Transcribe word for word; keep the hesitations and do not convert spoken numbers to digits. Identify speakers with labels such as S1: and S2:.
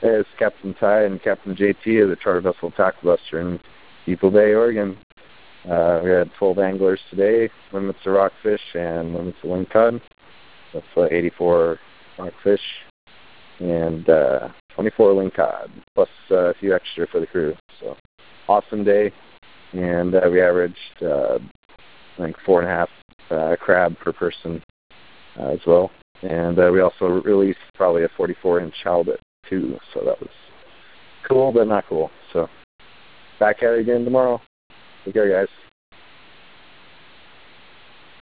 S1: Hey, it's Captain Ty and Captain J T of the Charter Vessel Tackle Buster in Depot Bay, Oregon. Uh, we had twelve anglers today, limits of rockfish and limits of lingcod. That's uh, eighty-four rockfish and uh, twenty-four lingcod, plus uh, a few extra for the crew. So, awesome day, and uh, we averaged, uh, I think, four and a half uh, crab per person uh, as well. And uh, we also released probably a forty-four inch halibut too, so that was cool, but not cool. So, back at it again tomorrow. Take care, guys.